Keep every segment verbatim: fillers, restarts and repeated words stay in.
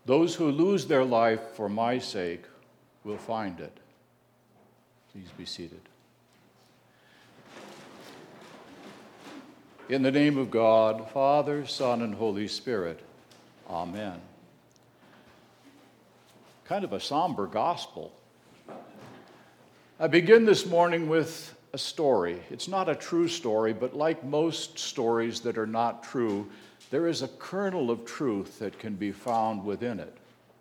Those who lose their life for my sake will find it. Please be seated. In the name of God, Father, Son, and Holy Spirit, amen. Kind of a somber gospel. I begin this morning with a story. It's not a true story, but like most stories that are not true, there is a kernel of truth that can be found within it.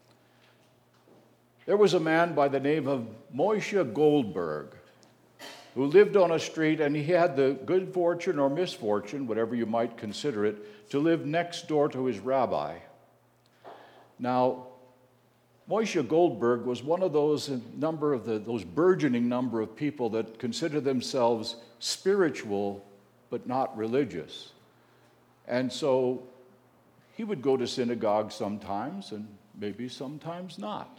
There was a man by the name of Moshe Goldberg who lived on a street, and he had the good fortune or misfortune, whatever you might consider it, to live next door to his rabbi. Now, Moshe Goldberg was one of those number of the, those burgeoning number of people that consider themselves spiritual but not religious. And so he would go to synagogue sometimes and maybe sometimes not.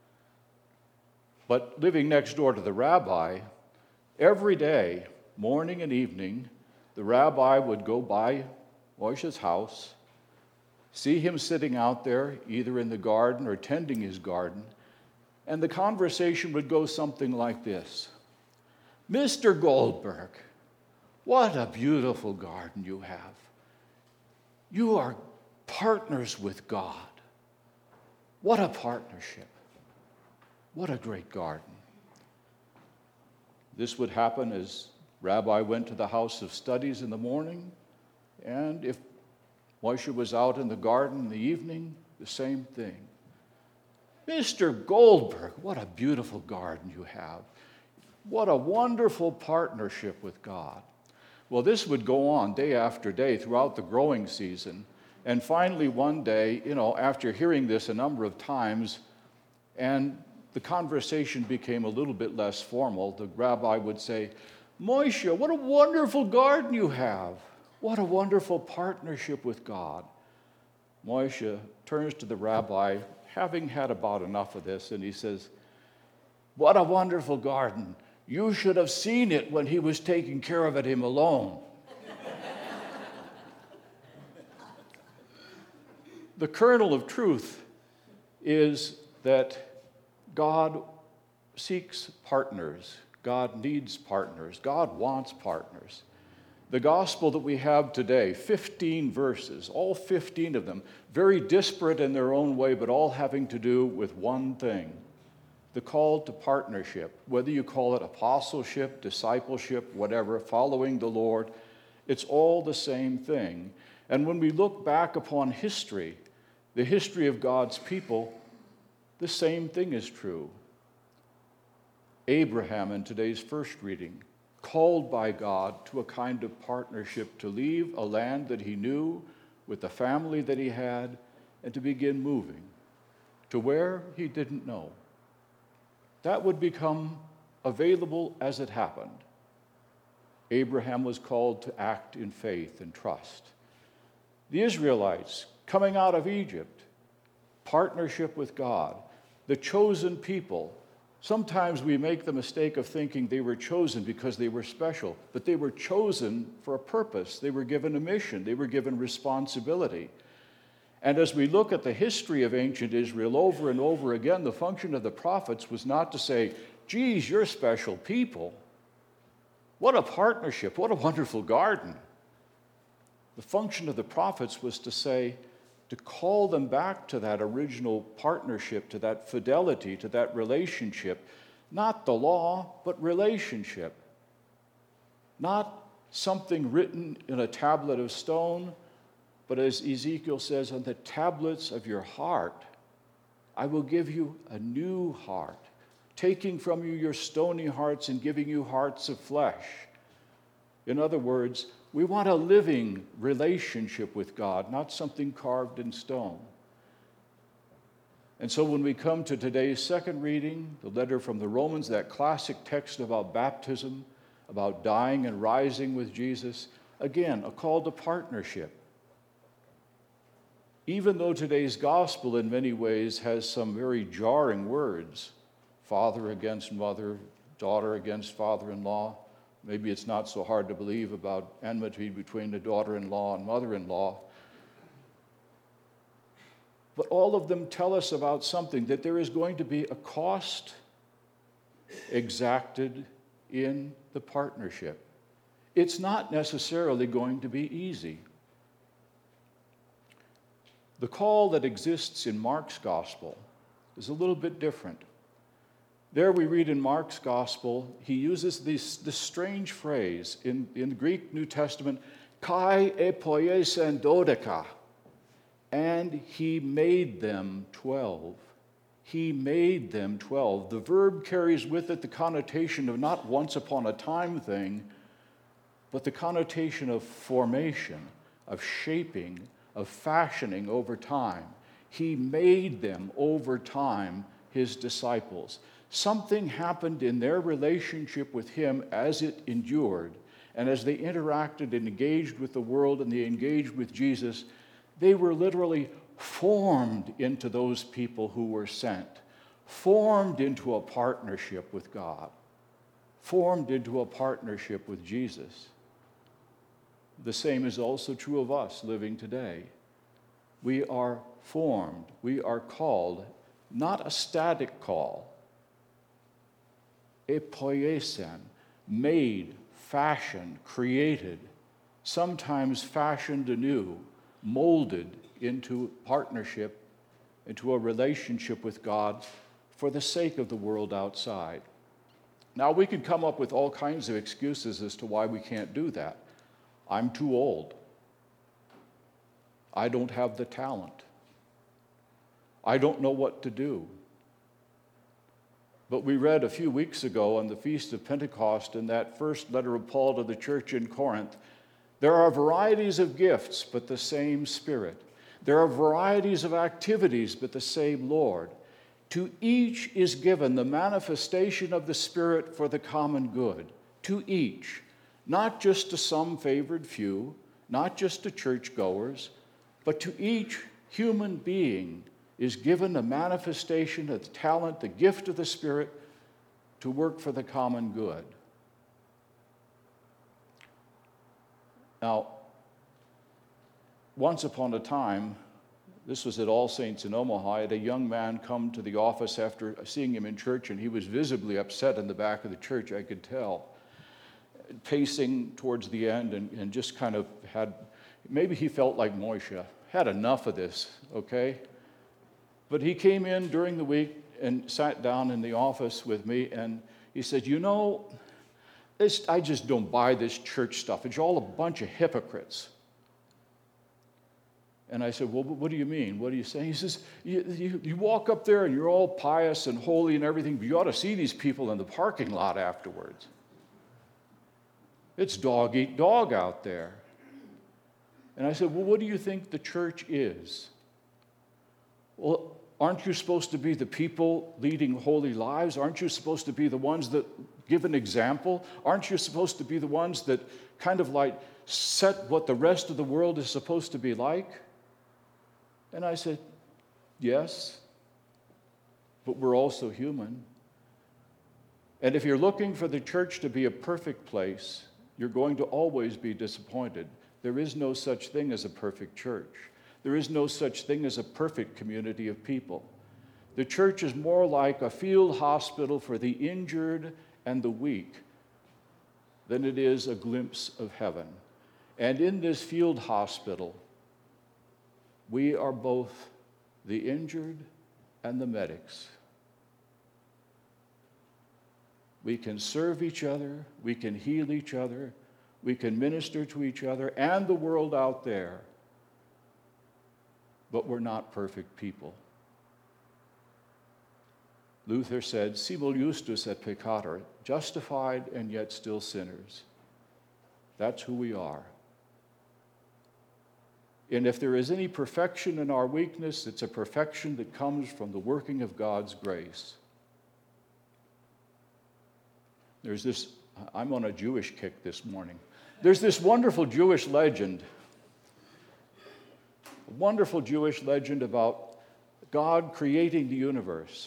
But living next door to the rabbi, every day, morning and evening, the rabbi would go by Moshe's house, see him sitting out there, either in the garden or tending his garden, and the conversation would go something like this. Mister Goldberg, what a beautiful garden you have. You are partners with God. What a partnership. What a great garden. This would happen as Rabbi went to the house of studies in the morning, and if Moshe was out in the garden in the evening, the same thing. Mister Goldberg, what a beautiful garden you have. What a wonderful partnership with God. Well, this would go on day after day throughout the growing season. And finally, one day, you know, after hearing this a number of times, and the conversation became a little bit less formal, the rabbi would say, Moshe, what a wonderful garden you have. What a wonderful partnership with God. Moshe turns to the rabbi, having had about enough of this, and he says, what a wonderful garden. You should have seen it when he was taking care of it him alone. The kernel of truth is that God seeks partners. God needs partners. God wants partners. The gospel that we have today, fifteen verses, all fifteen of them, very disparate in their own way, but all having to do with one thing, the call to partnership. Whether you call it apostleship, discipleship, whatever, following the Lord, it's all the same thing. And when we look back upon history, the history of God's people, the same thing is true. Abraham, in today's first reading, called by God to a kind of partnership to leave a land that he knew with the family that he had and to begin moving to where he didn't know. That would become available as it happened. Abraham was called to act in faith and trust. The Israelites coming out of Egypt, partnership with God, the chosen people. Sometimes we make the mistake of thinking they were chosen because they were special, but they were chosen for a purpose. They were given a mission. They were given responsibility. And as we look at the history of ancient Israel over and over again, the function of the prophets was not to say, geez, you're special people. What a partnership. What a wonderful garden. The function of the prophets was to say, to call them back to that original partnership, to that fidelity, to that relationship. Not the law, but relationship. Not something written in a tablet of stone, but as Ezekiel says, on the tablets of your heart, I will give you a new heart, taking from you your stony hearts and giving you hearts of flesh. In other words, we want a living relationship with God, not something carved in stone. And so when we come to today's second reading, the letter from the Romans, that classic text about baptism, about dying and rising with Jesus, again, a call to partnership. Even though today's gospel in many ways has some very jarring words, father against mother, daughter against father-in-law, maybe it's not so hard to believe about enmity between the daughter-in-law and mother-in-law. But all of them tell us about something, that there is going to be a cost exacted in the partnership. It's not necessarily going to be easy. The call that exists in Mark's gospel is a little bit different. There we read in Mark's gospel, he uses this, this strange phrase in, in the Greek New Testament, kai epoiesen dodeka, and he made them twelve. He made them twelve. The verb carries with it the connotation of not once upon a time thing, but the connotation of formation, of shaping, of fashioning over time. He made them over time his disciples. Something happened in their relationship with him as it endured, and as they interacted and engaged with the world and they engaged with Jesus, they were literally formed into those people who were sent, formed into a partnership with God, formed into a partnership with Jesus. The same is also true of us living today. We are formed, we are called, not a static call, epoiesen, made, fashioned, created, sometimes fashioned anew, molded into partnership, into a relationship with God for the sake of the world outside. Now, we could come up with all kinds of excuses as to why we can't do that. I'm too old. I don't have the talent. I don't know what to do. But we read a few weeks ago on the Feast of Pentecost in that first letter of Paul to the church in Corinth, there are varieties of gifts, but the same Spirit. There are varieties of activities, but the same Lord. To each is given the manifestation of the Spirit for the common good. To each, not just to some favored few, not just to churchgoers, but to each human being is given a manifestation of the talent, the gift of the Spirit to work for the common good. Now, once upon a time, this was at All Saints in Omaha, I had a young man come to the office after seeing him in church, and he was visibly upset in the back of the church, I could tell, pacing towards the end and, and just kind of had, maybe he felt like Moshe, had enough of this, okay? But he came in during the week and sat down in the office with me, and he said, you know, this, I just don't buy this church stuff. It's all a bunch of hypocrites. And I said, well, what do you mean? What are you saying? He says, you, you, you walk up there and you're all pious and holy and everything, but you ought to see these people in the parking lot afterwards. It's dog eat dog out there. And I said, well, what do you think the church is? Well, aren't you supposed to be the people leading holy lives? Aren't you supposed to be the ones that give an example? Aren't you supposed to be the ones that kind of like set what the rest of the world is supposed to be like? And I said, yes, but we're also human. And if you're looking for the church to be a perfect place, you're going to always be disappointed. There is no such thing as a perfect church. There is no such thing as a perfect community of people. The church is more like a field hospital for the injured and the weak than it is a glimpse of heaven. And in this field hospital, we are both the injured and the medics. We can serve each other, we can heal each other, we can minister to each other and the world out there, but we're not perfect people. Luther said, simul justus et peccator, justified and yet still sinners. That's who we are. And if there is any perfection in our weakness, it's a perfection that comes from the working of God's grace. There's this, I'm on a Jewish kick this morning. There's this wonderful Jewish legend, a wonderful Jewish legend about God creating the universe.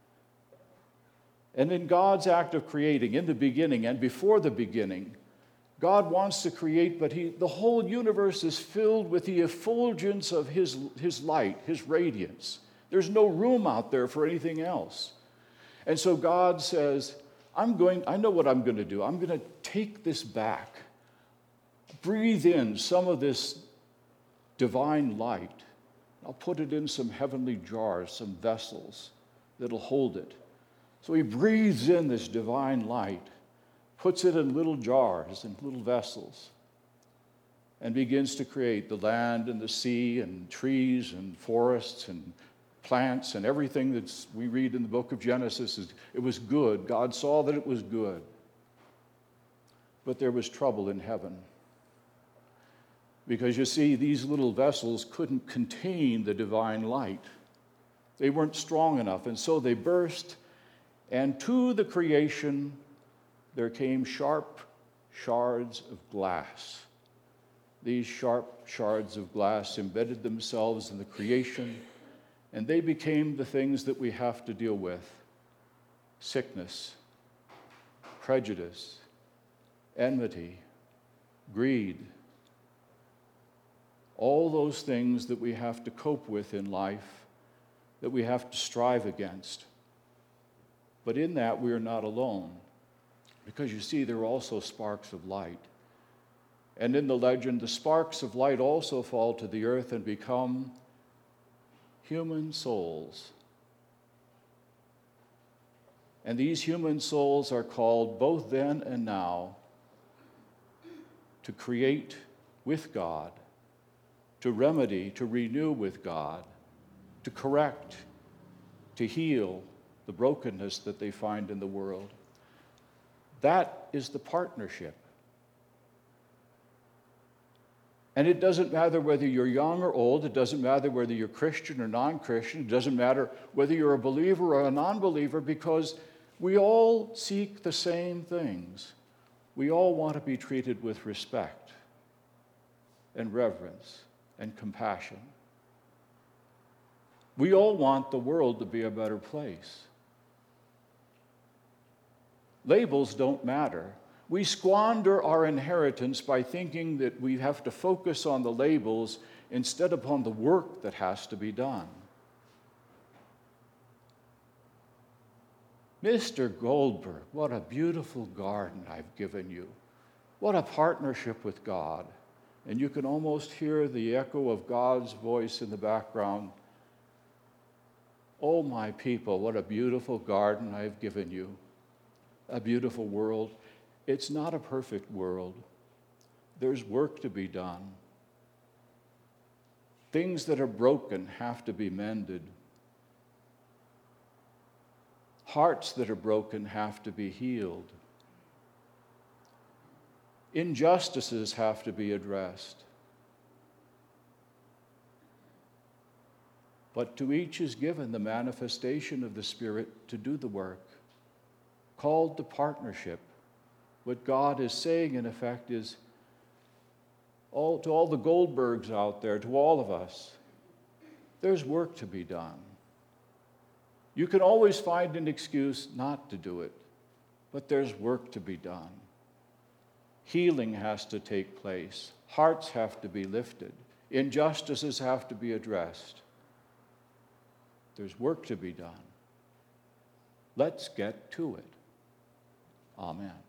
And in God's act of creating, in the beginning and before the beginning, God wants to create, but he, the whole universe is filled with the effulgence of his, his light, his radiance. There's no room out there for anything else. And so God says, I'm going, I know what I'm going to do. I'm going to take this back, breathe in some of this divine light. I'll put it in some heavenly jars, some vessels that'll hold it. So he breathes in this divine light, puts it in little jars and little vessels, and begins to create the land and the sea and trees and forests and plants and everything that we read in the book of Genesis. It was good. God saw that it was good. But there was trouble in heaven. Because you see, these little vessels couldn't contain the divine light. They weren't strong enough, and so they burst, and to the creation there came sharp shards of glass. These sharp shards of glass embedded themselves in the creation, and they became the things that we have to deal with: sickness, prejudice, enmity, greed, all those things that we have to cope with in life, that we have to strive against. But in that, we are not alone, because you see, there are also sparks of light. And in the legend, the sparks of light also fall to the earth and become human souls. And these human souls are called both then and now to create with God, to remedy, to renew with God, to correct, to heal the brokenness that they find in the world. That is the partnership. And it doesn't matter whether you're young or old. It doesn't matter whether you're Christian or non-Christian. It doesn't matter whether you're a believer or a non-believer, because we all seek the same things. We all want to be treated with respect and reverence and compassion. We all want the world to be a better place. Labels don't matter. We squander our inheritance by thinking that we have to focus on the labels instead upon the work that has to be done. Mister Goldberg, what a beautiful garden I've given you. What a partnership with God. And you can almost hear the echo of God's voice in the background. Oh, my people, what a beautiful garden I've given you. A beautiful world. It's not a perfect world. There's work to be done. Things that are broken have to be mended. Hearts that are broken have to be healed. Injustices have to be addressed. But to each is given the manifestation of the Spirit to do the work, called to partnership. What God is saying, in effect, is all, to all the Goldbergs out there, to all of us, there's work to be done. You can always find an excuse not to do it, but there's work to be done. Healing has to take place. Hearts have to be lifted. Injustices have to be addressed. There's work to be done. Let's get to it. Amen.